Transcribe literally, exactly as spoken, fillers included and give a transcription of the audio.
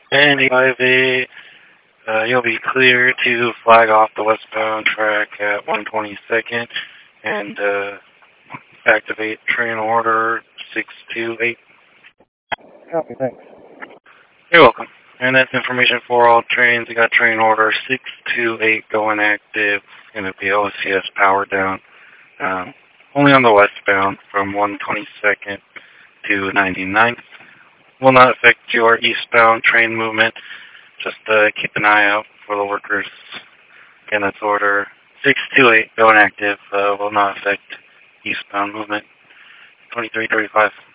And five A, uh, you'll be clear to flag off the westbound track at one twenty-second and uh, activate train order six two eight. Copy, thanks. You're welcome. And that's information for all trains. You got train order six two eight going active. Going to be O C S powered down. Um, only on the westbound from one twenty-second to ninety-ninth. Will not affect your eastbound train movement. Just uh, keep an eye out for the workers. Again, that's order six two eight going active. Uh, will not affect eastbound movement. twenty-three thirty-five.